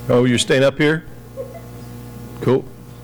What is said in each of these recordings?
Oh, you're staying up here? Cool.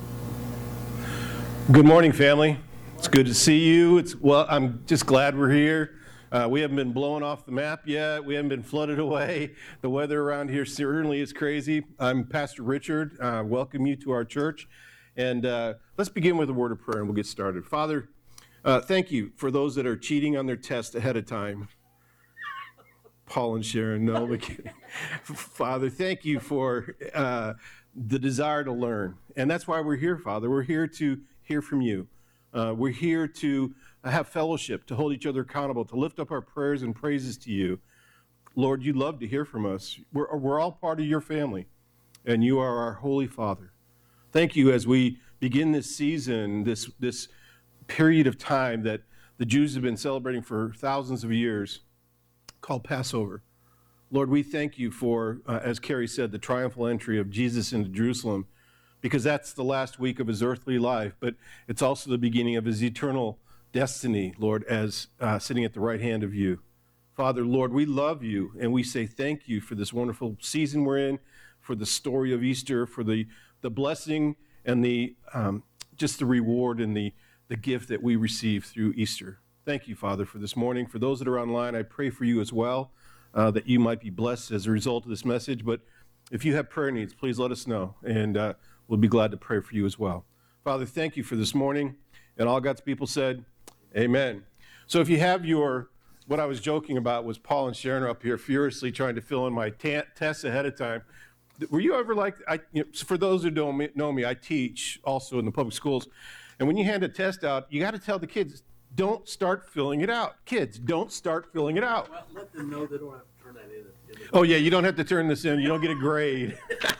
Good morning, family. It's good to see you. I'm just glad we're here. We haven't been blown off the map yet. We haven't been flooded away. The weather around here certainly is crazy. I'm Pastor Richard. Welcome you to our church. And let's begin with a word of prayer and we'll get started. Father, thank you for those that are cheating on their test ahead of time. Paul and Sharon, no, we're kidding. Father, thank you for the desire to learn. And that's why we're here, Father. We're here to hear from you. We're here to have fellowship, to hold each other accountable, to lift up our prayers and praises to you. Lord, you love to hear from us. We're all part of your family, and you are our Holy Father. Thank you as we begin this season, this period of time that the Jews have been celebrating for thousands of years, called Passover. Lord, we thank you for, as Carrie said, the triumphal entry of Jesus into Jerusalem, because that's the last week of his earthly life, but it's also the beginning of his eternal destiny, Lord, as sitting at the right hand of you. Father, Lord, we love you, and we say thank you for this wonderful season we're in, for the story of Easter, for the blessing and the just the reward and the gift that we receive through Easter. Thank you, Father, for this morning. For those that are online, I pray for you as well, that you might be blessed as a result of this message. But if you have prayer needs, please let us know, and we'll be glad to pray for you as well. Father, thank you for this morning. And all God's people said, amen. So if you have what I was joking about was Paul and Sharon are up here furiously trying to fill in my tests ahead of time. Were you ever like, for those who don't know me, I teach also in the public schools. And when you hand a test out, you got to tell the kids, don't start filling it out. Kids, don't start filling it out. Well, let them know they don't have to turn that in. Oh, yeah, you don't have to turn this in. You don't get a grade.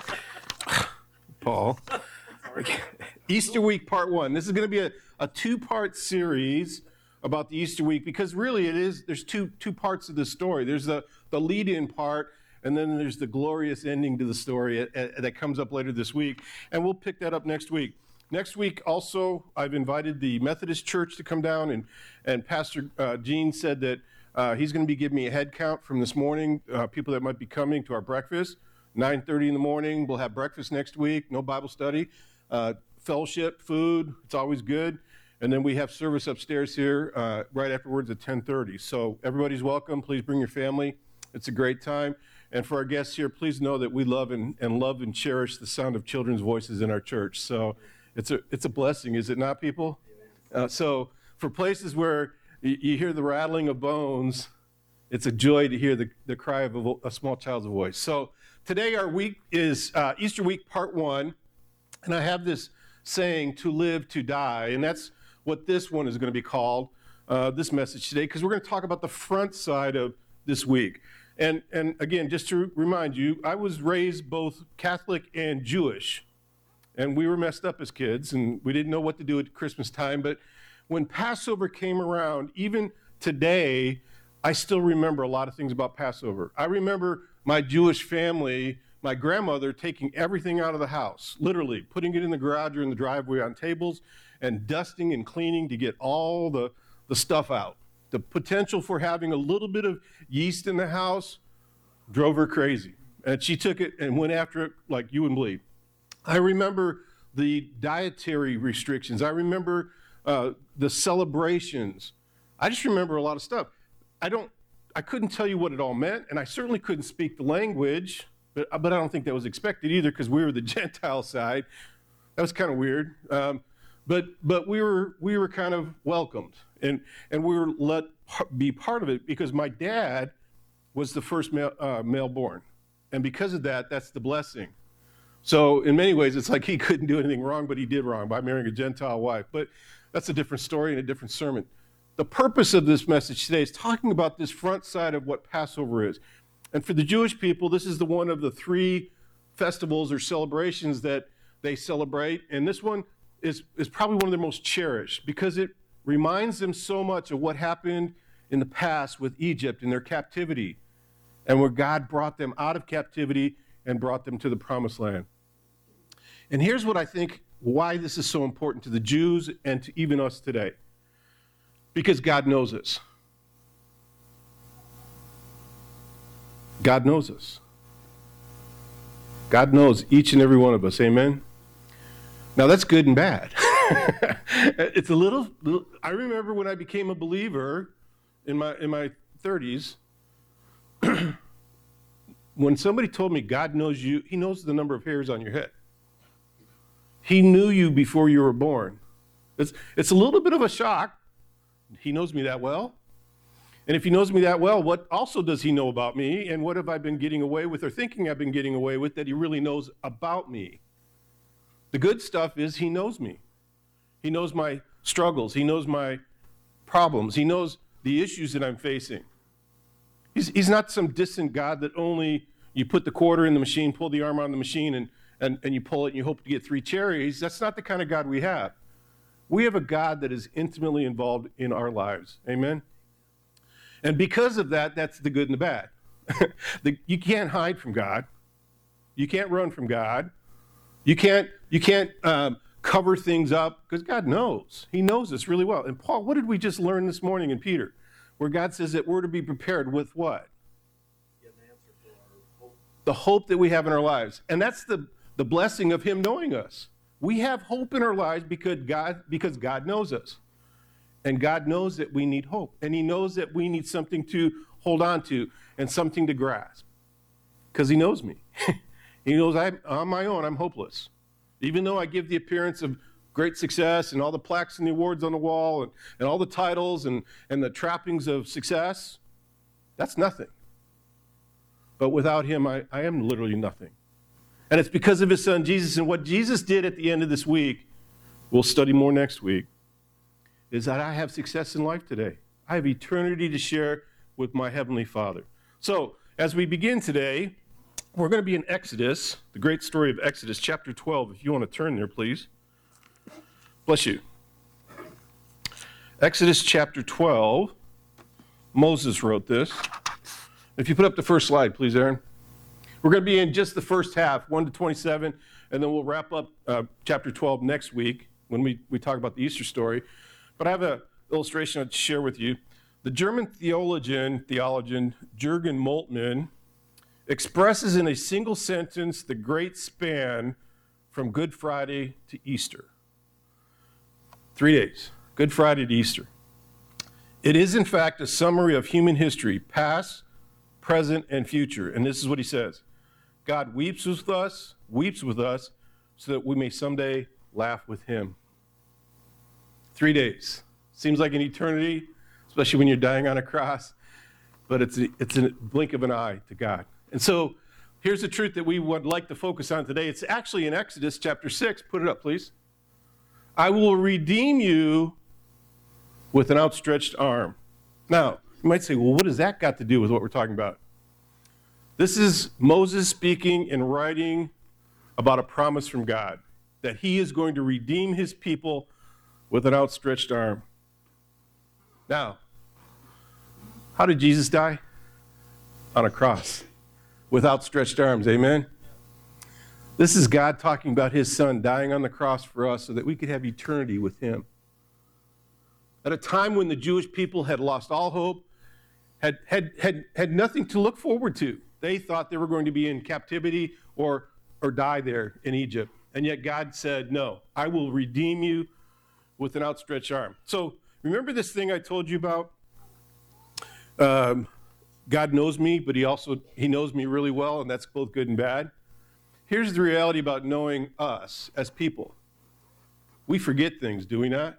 Paul. Easter week, part one. This is going to be a two-part series about the Easter week, because really there's two parts of the story. There's the lead-in part, and then there's the glorious ending to the story that comes up later this week. And we'll pick that up next week. Next week, also, I've invited the Methodist Church to come down, and Pastor Gene said that he's going to be giving me a head count from this morning, people that might be coming to our breakfast. 9:30 in the morning, we'll have breakfast next week, no Bible study, fellowship, food, it's always good. And then we have service upstairs here right afterwards at 10:30. So everybody's welcome. Please bring your family. It's a great time. And for our guests here, please know that we love and cherish the sound of children's voices in our church. So it's a blessing, is it not, people? So for places where you hear the rattling of bones, it's a joy to hear the cry of a small child's voice. So today our week is Easter week part one, and I have this saying, to live, to die, and that's what this one is going to be called, this message today, because we're going to talk about the front side of this week. And again, just to remind you, I was raised both Catholic and Jewish. And we were messed up as kids, and we didn't know what to do at Christmas time. But when Passover came around, even today, I still remember a lot of things about Passover. I remember my Jewish family, my grandmother taking everything out of the house, literally putting it in the garage or in the driveway on tables and dusting and cleaning to get all the stuff out. The potential for having a little bit of yeast in the house drove her crazy. And she took it and went after it like you wouldn't believe. I remember the dietary restrictions. I remember the celebrations. I just remember a lot of stuff. I couldn't tell you what it all meant, and I certainly couldn't speak the language, but I don't think that was expected either, because we were the Gentile side. That was kind of weird. But we were kind of welcomed, and we were let be part of it, because my dad was the first male born. And because of that, that's the blessing. So in many ways, it's like he couldn't do anything wrong, but he did wrong by marrying a Gentile wife. But that's a different story and a different sermon. The purpose of this message today is talking about this front side of what Passover is. And for the Jewish people, this is the one of the three festivals or celebrations that they celebrate. And this one is probably one of their most cherished, because it reminds them so much of what happened in the past with Egypt in their captivity, and where God brought them out of captivity and brought them to the promised land. And here's what I think, why this is so important to the Jews and to even us today. Because God knows us. God knows us. God knows each and every one of us. Amen? Now, that's good and bad. It's a little, I remember when I became a believer in my 30s, when somebody told me God knows you, he knows the number of hairs on your head. He knew you before you were born. It's a little bit of a shock. He knows me that well. And if he knows me that well, what also does he know about me? And what have I been getting away with or thinking I've been getting away with that he really knows about me? The good stuff is he knows me. He knows my struggles. He knows my problems. He knows the issues that I'm facing. He's not some distant God that only you put the quarter in the machine, pull the arm on the machine, and you pull it and you hope to get 3 cherries. That's not the kind of God we have. We have a God that is intimately involved in our lives. Amen? And because of that, that's the good and the bad. You can't hide from God. You can't run from God. You can't cover things up because God knows. He knows us really well. And Paul, what did we just learn this morning in Peter? Where God says that we're to be prepared with what? Get an answer for our hope. The hope that we have in our lives. And that's the blessing of him knowing us. We have hope in our lives because God knows us. And God knows that we need hope. And he knows that we need something to hold on to and something to grasp. Because he knows me. He knows on my own, I'm hopeless. Even though I give the appearance of great success and all the plaques and the awards on the wall and all the titles and the trappings of success, that's nothing. But without him, I am literally nothing. And it's because of his son, Jesus. And what Jesus did at the end of this week, we'll study more next week, is that I have success in life today. I have eternity to share with my Heavenly Father. So, as we begin today, we're going to be in Exodus, the great story of Exodus, chapter 12. If you want to turn there, please. Bless you. Exodus chapter 12. Moses wrote this. If you put up the first slide, please, Aaron. We're going to be in just the first half, 1 to 27, and then we'll wrap up chapter 12 next week when we talk about the Easter story. But I have an illustration I'd share with you. The German theologian Jürgen Moltmann expresses in a single sentence the great span from Good Friday to Easter. 3 days, Good Friday to Easter. It is, in fact, a summary of human history, past, present, and future. And this is what he says. God weeps with us, so that we may someday laugh with him. 3 days. Seems like an eternity, especially when you're dying on a cross, but it's a blink of an eye to God. And so here's the truth that we would like to focus on today. It's actually in Exodus chapter 6. Put it up, please. I will redeem you with an outstretched arm. Now, you might say, well, what does that got to do with what we're talking about? This is Moses speaking and writing about a promise from God that he is going to redeem his people with an outstretched arm. Now, how did Jesus die? On a cross with outstretched arms, amen? This is God talking about his son dying on the cross for us so that we could have eternity with him. At a time when the Jewish people had lost all hope, had nothing to look forward to. They thought they were going to be in captivity or die there in Egypt. And yet God said, no, I will redeem you with an outstretched arm. So remember this thing I told you about? God knows me, but he knows me really well, and that's both good and bad. Here's the reality about knowing us as people. We forget things, do we not?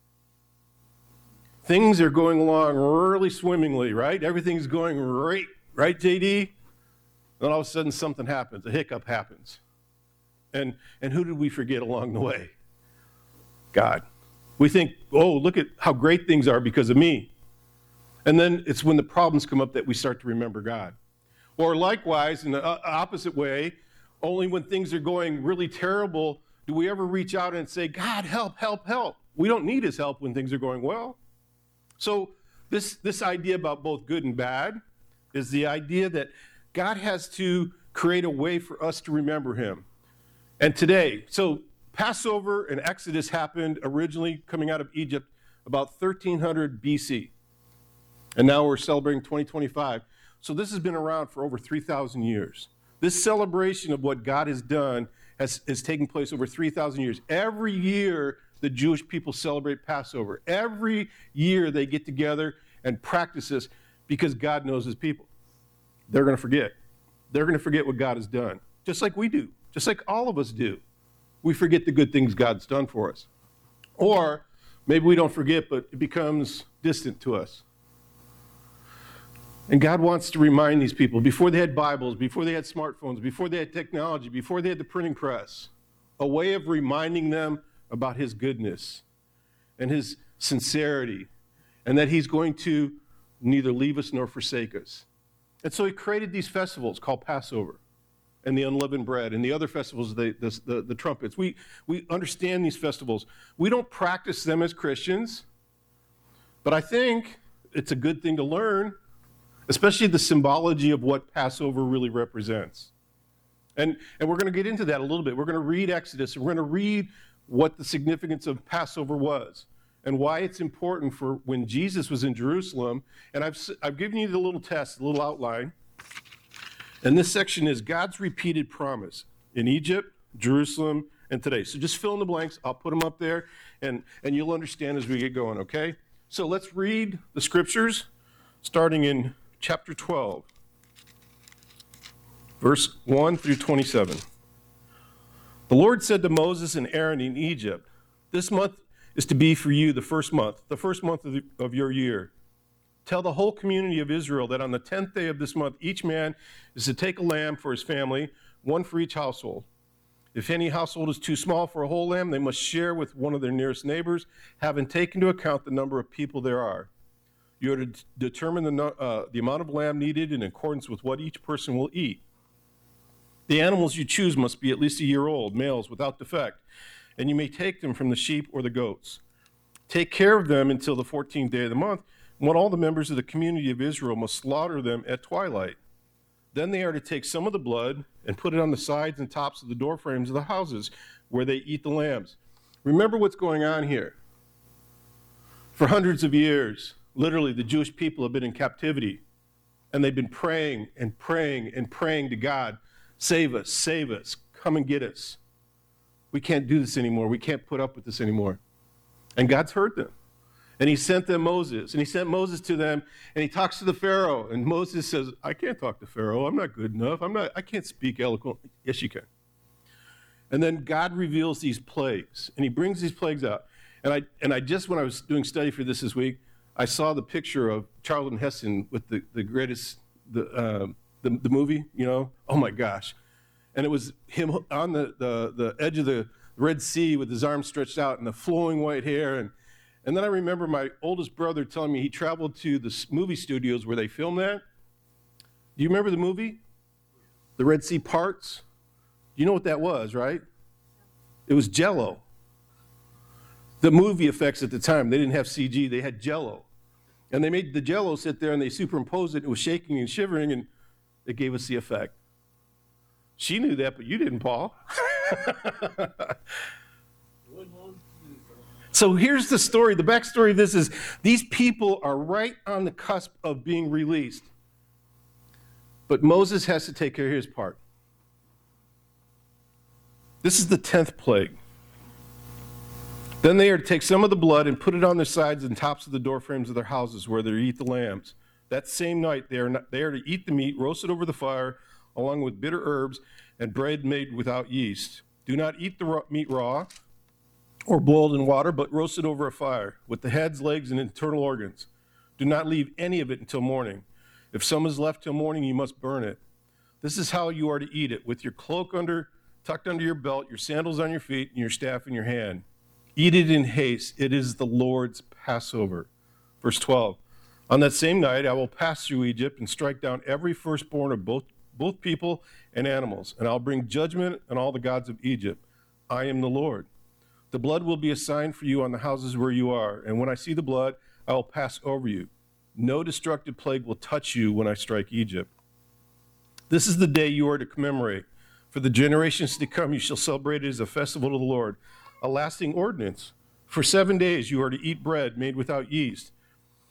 Things are going along really swimmingly, right? Everything's going great, right, JD? Then all of a sudden something happens, a hiccup happens. And who did we forget along the way? God. We think, oh, look at how great things are because of me. And then it's when the problems come up that we start to remember God. Or likewise, in the opposite way, only when things are going really terrible do we ever reach out and say, God, help, help, help. We don't need his help when things are going well. So this idea about both good and bad is the idea that God has to create a way for us to remember him. And today, so Passover and Exodus happened originally coming out of Egypt about 1300 BC. And now we're celebrating 2025. So this has been around for over 3,000 years. This celebration of what God has done is taking place over 3,000 years. Every year, the Jewish people celebrate Passover. Every year, they get together and practice this because God knows his people. They're going to forget. They're going to forget what God has done, just like we do, just like all of us do. We forget the good things God's done for us. Or maybe we don't forget, but it becomes distant to us. And God wants to remind these people, before they had Bibles, before they had smartphones, before they had technology, before they had the printing press, a way of reminding them about his goodness and his sincerity, and that he's going to neither leave us nor forsake us. And so he created these festivals called Passover and the unleavened bread and the other festivals, the trumpets. We understand these festivals. We don't practice them as Christians, but I think it's a good thing to learn, especially the symbology of what Passover really represents. And we're going to get into that a little bit. We're going to read Exodus, and we're going to read what the significance of Passover was and why it's important for when Jesus was in Jerusalem. And I've given you the little test, the little outline. And this section is God's repeated promise in Egypt, Jerusalem, and today. So just fill in the blanks. I'll put them up there, and you'll understand as we get going, okay? So let's read the scriptures, starting in chapter 12, verse 1 through 27. The Lord said to Moses and Aaron in Egypt, "This month is to be for you the first month of your year. Tell the whole community of Israel that on the 10th day of this month, each man is to take a lamb for his family, one for each household. If any household is too small for a whole lamb, they must share with one of their nearest neighbors, having taken into account the number of people there are. You are to determine the amount of lamb needed in accordance with what each person will eat. The animals you choose must be at least a year old, males without defect, and you may take them from the sheep or the goats. Take care of them until the 14th day of the month, when all the members of the community of Israel must slaughter them at twilight. Then they are to take some of the blood and put it on the sides and tops of the door frames of the houses where they eat the lambs." Remember what's going on here. For hundreds of years, literally, the Jewish people have been in captivity, and they've been praying and praying and praying to God, save us, come and get us. We can't do this anymore. We can't put up with this anymore. And God's heard them. And he sent them Moses, and he sent Moses to them, and he talks to the Pharaoh, and Moses says, "I can't talk to Pharaoh. I'm not good enough. I can't speak eloquently." Yes, you can. And then God reveals these plagues, and he brings these plagues out. And I just, when I was doing study for this week, I saw the picture of Charlton Heston with the greatest, the movie, you know? Oh my gosh. And it was him on the edge of the Red Sea with his arms stretched out and the flowing white hair. And then I remember my oldest brother telling me he traveled to the movie studios where they filmed that. Do you remember the movie? The Red Sea Parts? You know what that was, right? It was Jell-O. The movie effects at the time, they didn't have CG, they had Jell-O. And they made the Jell-O sit there and they superimposed it. It was shaking and shivering, and it gave us the effect. She knew that, but you didn't, Paul. So here's the story. The backstory of this is these people are right on the cusp of being released. But Moses has to take care of his part. This is the 10th plague. Then they are to take some of the blood and put it on their sides and tops of the door frames of their houses where they eat the lambs. That same night they are to eat the meat roasted over the fire along with bitter herbs and bread made without yeast. Do not eat the meat raw or boiled in water, but roasted over a fire with the heads, legs, and internal organs. Do not leave any of it until morning. If some is left till morning, you must burn it. This is how you are to eat it, with your cloak tucked under your belt, your sandals on your feet, and your staff in your hand. Eat it in haste. It is the Lord's Passover. Verse 12. On that same night, I will pass through Egypt and strike down every firstborn of both people and animals, and I'll bring judgment on all the gods of Egypt. I am the Lord. The blood will be a sign for you on the houses where you are, and when I see the blood, I will pass over you. No destructive plague will touch you when I strike Egypt. This is the day you are to commemorate. For the generations to come, you shall celebrate it as a festival to the Lord, a lasting ordinance. For 7 days you are to eat bread made without yeast.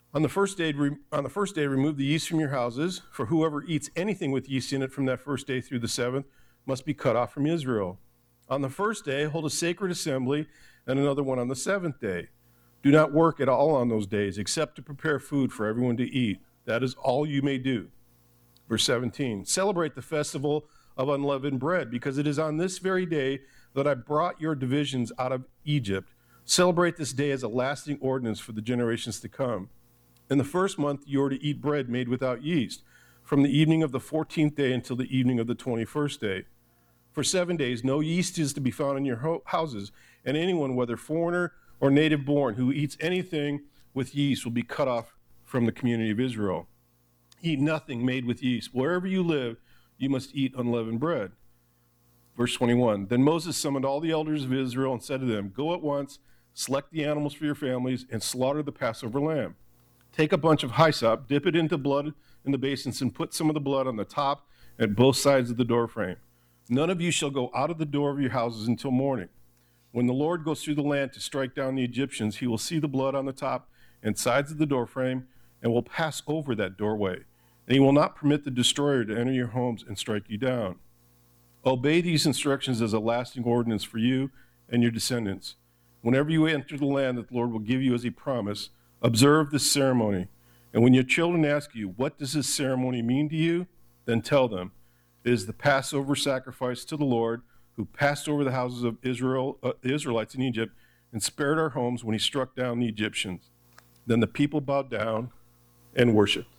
On the first day, remove the yeast from your houses, for whoever eats anything with yeast in it from that first day through the seventh must be cut off from Israel. On the first day, hold a sacred assembly, and another one on the seventh day. Do not work at all on those days, except to prepare food for everyone to eat. That is all you may do. Verse 17, celebrate the festival of unleavened bread, because it is on this very day that I brought your divisions out of Egypt. Celebrate this day as a lasting ordinance for the generations to come. In the first month, you are to eat bread made without yeast, from the evening of the 14th day until the evening of the 21st day. For 7 days, no yeast is to be found in your houses, and anyone, whether foreigner or native born, who eats anything with yeast will be cut off from the community of Israel. Eat nothing made with yeast. Wherever you live, you must eat unleavened bread. Verse 21, then Moses summoned all the elders of Israel and said to them, go at once, select the animals for your families, and slaughter the Passover lamb. Take a bunch of hyssop, dip it into blood in the basins, and put some of the blood on the top and both sides of the doorframe. None of you shall go out of the door of your houses until morning. When the Lord goes through the land to strike down the Egyptians, he will see the blood on the top and sides of the doorframe and will pass over that doorway. And he will not permit the destroyer to enter your homes and strike you down. Obey these instructions as a lasting ordinance for you and your descendants. Whenever you enter the land that the Lord will give you as he promised, observe this ceremony. And when your children ask you, what does this ceremony mean to you? Then tell them, it is the Passover sacrifice to the Lord, who passed over the houses of Israel, the Israelites in Egypt, and spared our homes when he struck down the Egyptians. Then the people bowed down and worshiped.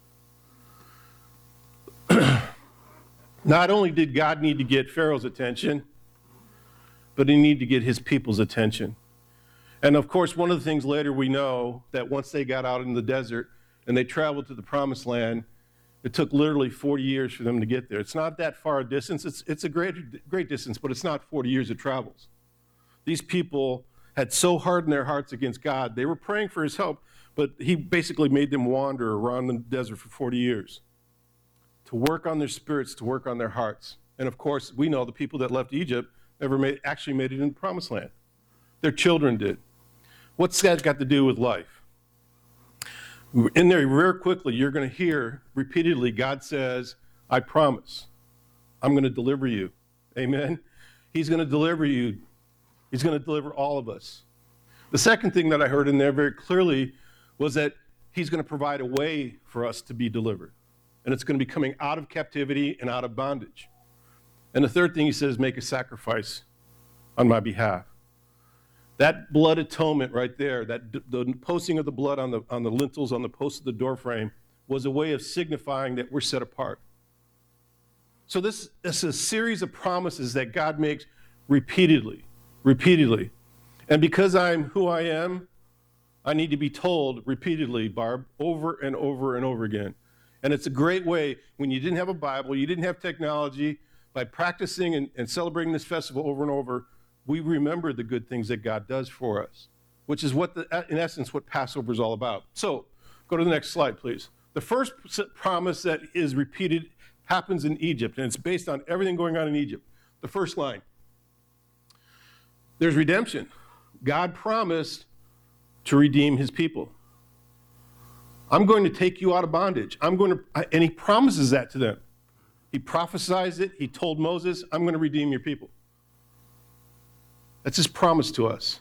Not only did God need to get Pharaoh's attention, but he needed to get his people's attention. And of course, one of the things later we know that once they got out in the desert and they traveled to the promised land, it took literally 40 years for them to get there. It's not that far a distance. It's a great distance, but it's not 40 years of travels. These people had so hardened their hearts against God. They were praying for his help, but he basically made them wander around the desert for 40 years to work on their spirits, to work on their hearts. And of course, we know the people that left Egypt never actually made it in the promised land. Their children did. What's that got to do with life? In there, very quickly, you're going to hear repeatedly, God says, I promise, I'm going to deliver you. Amen? He's going to deliver you. He's going to deliver all of us. The second thing that I heard in there very clearly was that he's going to provide a way for us to be delivered. And it's going to be coming out of captivity and out of bondage. And the third thing he says, make a sacrifice on my behalf. That blood atonement right there, the posting of the blood on the lintels, on the posts of the doorframe, was a way of signifying that we're set apart. So this is a series of promises that God makes repeatedly. And because I'm who I am, I need to be told repeatedly, Barb, over and over and over again. And it's a great way, when you didn't have a Bible, you didn't have technology, by practicing and celebrating this festival over and over, we remember the good things that God does for us, which is what, in essence, what Passover is all about. So, go to the next slide, please. The first promise that is repeated happens in Egypt, and it's based on everything going on in Egypt. The first line, there's redemption. God promised to redeem his people. I'm going to take you out of bondage. And he promises that to them. He prophesied it. He told Moses, I'm going to redeem your people. That's his promise to us.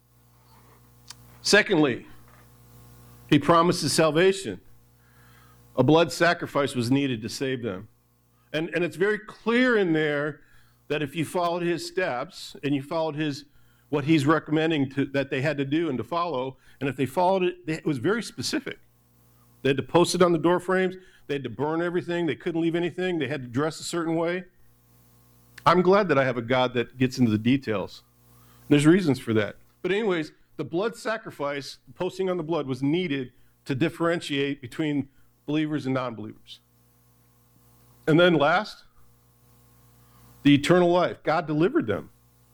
Secondly, he promises salvation. A blood sacrifice was needed to save them. And it's very clear in there that if you followed his steps and you followed what he's recommending that they had to do and to follow, and if they followed it, it was very specific. They had to post it on the door frames. They had to burn everything. They couldn't leave anything. They had to dress a certain way. I'm glad that I have a God that gets into the details. There's reasons for that. But anyways, the blood sacrifice, posting on the blood, was needed to differentiate between believers and non-believers. And then last, the eternal life. God delivered them.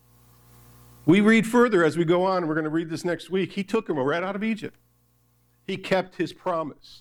We read further as we go on, and we're going to read this next week. He took them right out of Egypt. He kept his promise.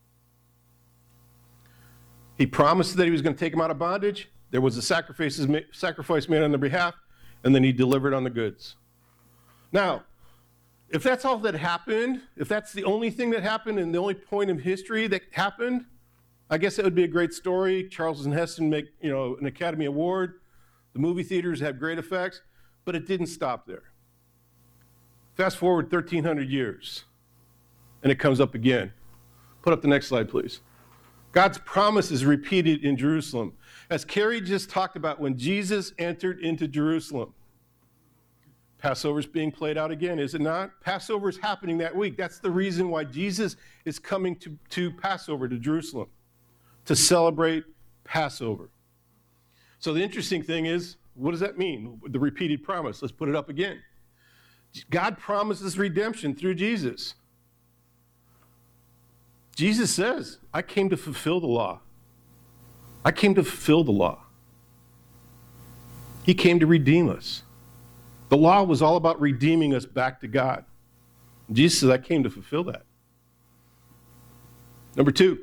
He promised that he was going to take them out of bondage. There was a sacrifice made on their behalf, and then he delivered on the goods. Now, if that's all that happened, if that's the only thing that happened and the only point of history that happened, I guess it would be a great story. Charlton Heston make, an Academy Award. The movie theaters have great effects, but it didn't stop there. Fast forward 1,300 years, and it comes up again. Put up the next slide, please. God's promise is repeated in Jerusalem. As Carrie just talked about, when Jesus entered into Jerusalem, Passover is being played out again, is it not? Passover is happening that week. That's the reason why Jesus is coming to Passover, to Jerusalem, to celebrate Passover. So the interesting thing is, what does that mean? The repeated promise. Let's put it up again. God promises redemption through Jesus. Jesus says, I came to fulfill the law. I came to fulfill the law. He came to redeem us. The law was all about redeeming us back to God. Jesus says, I came to fulfill that. Number 2,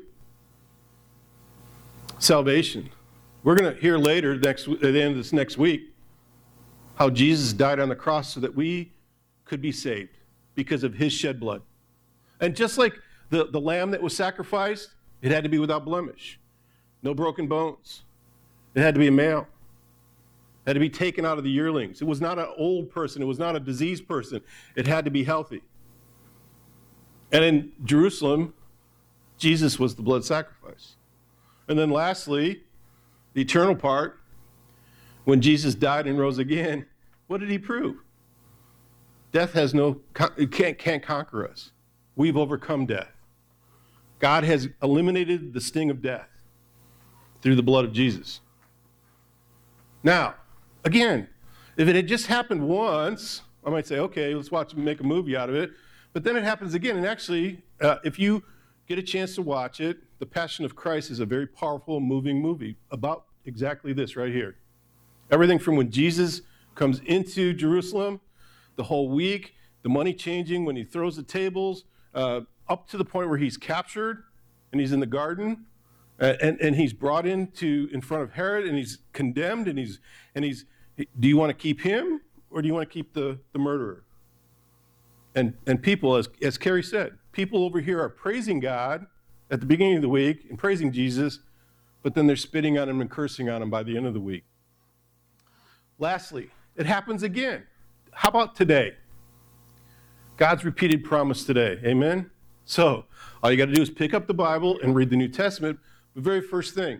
salvation. We're going to hear later, at the end of this next week, how Jesus died on the cross so that we could be saved because of his shed blood. And just like the lamb that was sacrificed, it had to be without blemish. No broken bones. It had to be a male. It had to be taken out of the yearlings. It was not an old person. It was not a diseased person. It had to be healthy. And in Jerusalem, Jesus was the blood sacrifice. And then lastly, the eternal part, when Jesus died and rose again, what did he prove? Death can't conquer us. We've overcome death. God has eliminated the sting of death through the blood of Jesus. Now, again, if it had just happened once, I might say, okay, let's watch and make a movie out of it. But then it happens again. And actually, if you get a chance to watch it, The Passion of Christ is a very powerful, moving movie about exactly this right here. Everything from when Jesus comes into Jerusalem, the whole week, the money changing, when he throws the tables, up to the point where he's captured and he's in the garden, and he's brought in front of Herod, and he's condemned, and he's do you want to keep him or do you want to keep the murderer? And people, as Carrie said, people over here are praising God at the beginning of the week and praising Jesus, but then they're spitting on him and cursing on him by the end of the week. Lastly, it happens again. How about today? God's repeated promise today. Amen? So, all you got to do is pick up the Bible and read the New Testament. The very first thing,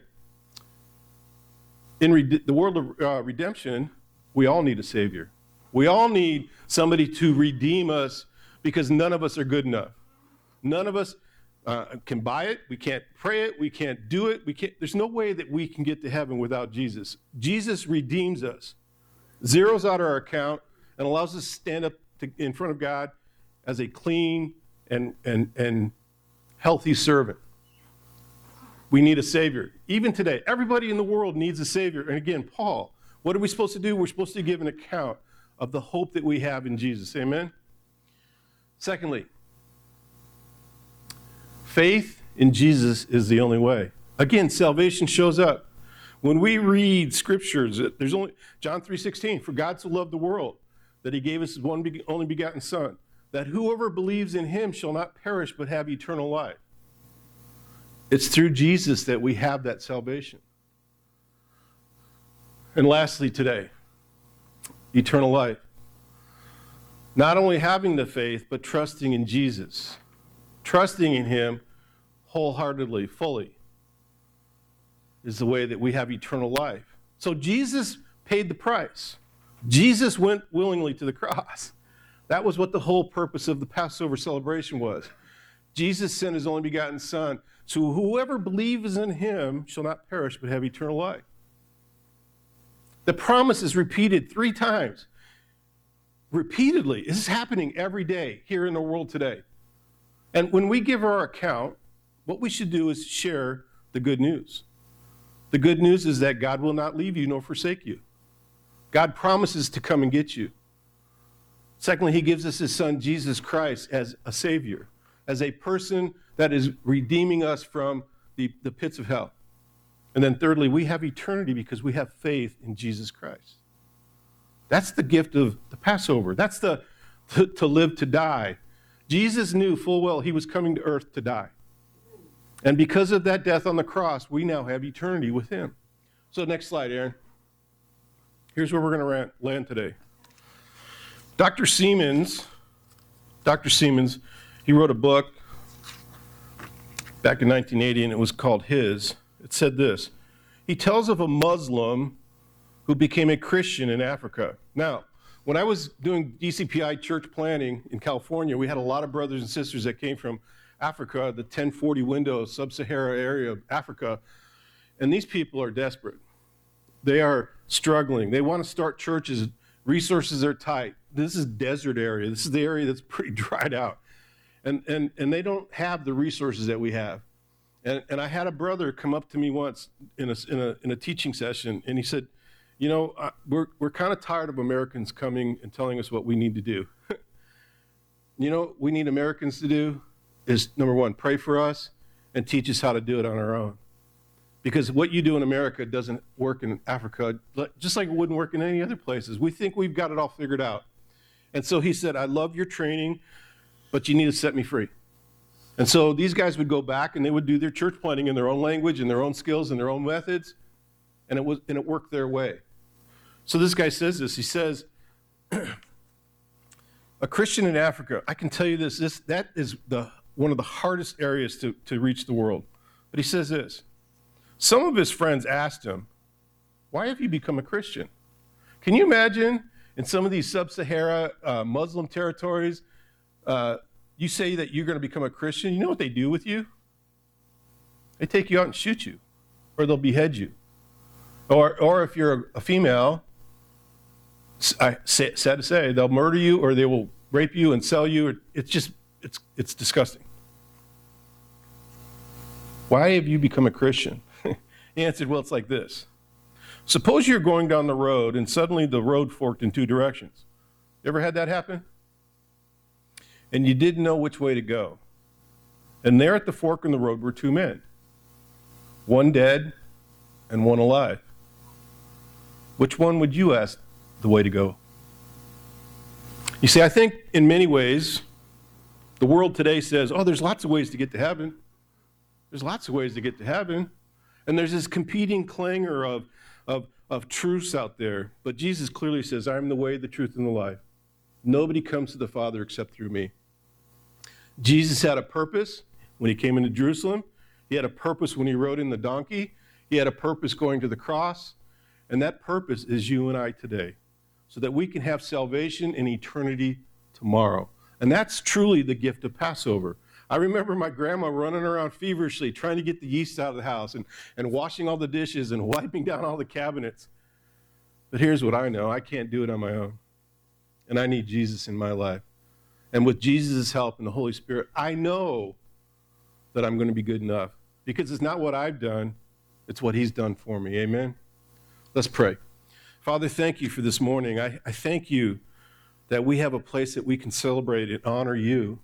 in the world of redemption, we all need a Savior. We all need somebody to redeem us because none of us are good enough. None of us can buy it. We can't pray it. We can't do it. There's no way that we can get to heaven without Jesus. Jesus redeems us, zeroes out our account, and allows us to stand up in front of God as a clean and healthy servant. We need a Savior. Even today, everybody in the world needs a Savior. And again, Paul, what are we supposed to do? We're supposed to give an account of the hope that we have in Jesus. Amen? Secondly, faith in Jesus is the only way. Again, salvation shows up. When we read scriptures, there's only John 3:16, for God so loved the world that he gave us his only begotten Son, that whoever believes in him shall not perish but have eternal life. It's through Jesus that we have that salvation. And lastly today, eternal life. Not only having the faith, but trusting in Jesus. Trusting in him wholeheartedly, fully, is the way that we have eternal life. So Jesus paid the price. Jesus went willingly to the cross. That was what the whole purpose of the Passover celebration was. Jesus sent his only begotten Son, so whoever believes in him shall not perish but have eternal life. The promise is repeated 3 times. Repeatedly. This is happening every day here in the world today. And when we give our account, what we should do is share the good news. The good news is that God will not leave you nor forsake you. God promises to come and get you. Secondly, he gives us his Son, Jesus Christ, as a Savior, as a person that is redeeming us from the pits of hell. And then thirdly, we have eternity because we have faith in Jesus Christ. That's the gift of the Passover. That's the to live to die. Jesus knew full well he was coming to earth to die. And because of that death on the cross, we now have eternity with him. So next slide, Aaron. Here's where we're going to land today. Dr. Siemens, he wrote a book back in 1980, and it was called His. It said this. He tells of a Muslim who became a Christian in Africa. Now, when I was doing DCPI church planning in California, we had a lot of brothers and sisters that came from Africa, the 1040 window, sub-Sahara area of Africa, and these people are desperate. They are struggling. They want to start churches. Resources are tight. This is desert area. This is the area that's pretty dried out. And they don't have the resources that we have. And I had a brother come up to me once in a teaching session, and he said, you know, we're kind of tired of Americans coming and telling us what we need to do. You know what we need Americans to do is, number one, pray for us and teach us how to do it on our own. Because what you do in America doesn't work in Africa, just like it wouldn't work in any other places. We think we've got it all figured out. And so he said, I love your training, but you need to set me free. And so these guys would go back and they would do their church planting in their own language and their own skills and their own methods, and it worked their way. So this guy says this. He says, a Christian in Africa, I can tell you this that is one of the hardest areas to reach the world. But he says this. Some of his friends asked him, why have you become a Christian? Can you imagine in some of these sub-Sahara Muslim territories, you say that you're going to become a Christian, you know what they do with you? They take you out and shoot you, or they'll behead you. Or if you're a female, sad to say, they'll murder you, or they will rape you and sell you. It's disgusting. Why have you become a Christian? He answered, well, it's like this. Suppose you're going down the road and suddenly the road forked in two directions. You ever had that happen? And you didn't know which way to go. And there at the fork in the road were two men, one dead and one alive. Which one would you ask the way to go? You see, I think in many ways, the world today says, oh, there's lots of ways to get to heaven. There's lots of ways to get to heaven. And there's this competing clangor of truths out there. But Jesus clearly says, I am the way, the truth, and the life. Nobody comes to the Father except through me. Jesus had a purpose when he came into Jerusalem. He had a purpose when he rode in the donkey. He had a purpose going to the cross. And that purpose is you and I today, so that we can have salvation in eternity tomorrow. And that's truly the gift of Passover. I remember my grandma running around feverishly trying to get the yeast out of the house and washing all the dishes and wiping down all the cabinets. But here's what I know. I can't do it on my own. And I need Jesus in my life. And with Jesus' help and the Holy Spirit, I know that I'm going to be good enough. Because it's not what I've done, it's what he's done for me. Amen? Let's pray. Father, thank you for this morning. I thank you that we have a place that we can celebrate and honor you.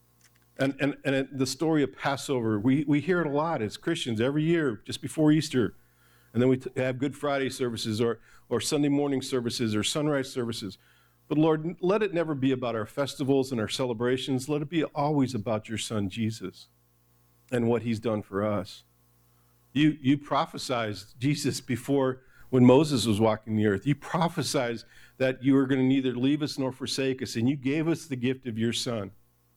And the story of Passover, we hear it a lot as Christians every year, just before Easter. And then we have Good Friday services or Sunday morning services or sunrise services. But Lord, let it never be about our festivals and our celebrations. Let it be always about your son, Jesus, and what he's done for us. You prophesied, Jesus, before when Moses was walking the earth. You prophesied that you were going to neither leave us nor forsake us, and you gave us the gift of your son,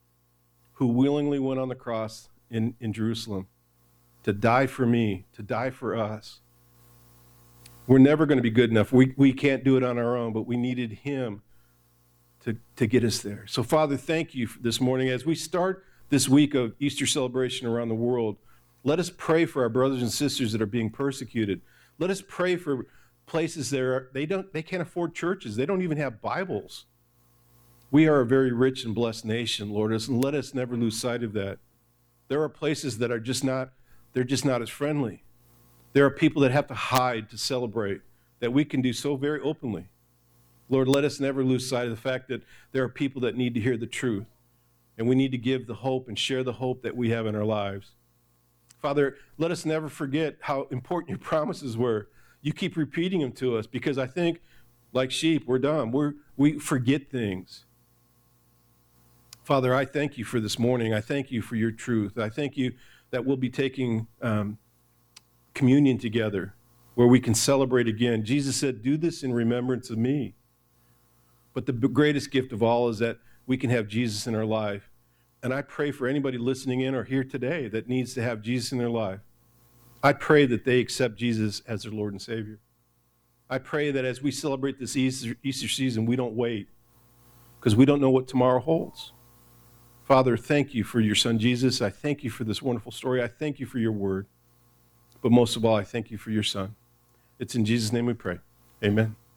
who willingly went on the cross in Jerusalem to die for me, to die for us. We're never going to be good enough. We can't do it on our own, but we needed him to get us there. So, Father, thank you for this morning. As we start this week of Easter celebration around the world, let us pray for our brothers and sisters that are being persecuted. Let us pray for places they can't afford churches. They don't even have Bibles. We are a very rich and blessed nation, Lord, and let us never lose sight of that. There are places that are just not as friendly. There are people that have to hide to celebrate that we can do so very openly. Lord, let us never lose sight of the fact that there are people that need to hear the truth, and we need to give the hope and share the hope that we have in our lives. Father, let us never forget how important your promises were. You keep repeating them to us because I think, like sheep, we're dumb. We forget things. Father, I thank you for this morning. I thank you for your truth. I thank you that we'll be taking communion together where we can celebrate again. Jesus said, do this in remembrance of me. But the greatest gift of all is that we can have Jesus in our life. And I pray for anybody listening in or here today that needs to have Jesus in their life. I pray that they accept Jesus as their Lord and Savior. I pray that as we celebrate this Easter season, we don't wait because we don't know what tomorrow holds. Father, thank you for your son, Jesus. I thank you for this wonderful story. I thank you for your word. But most of all, I thank you for your son. It's in Jesus' name we pray. Amen.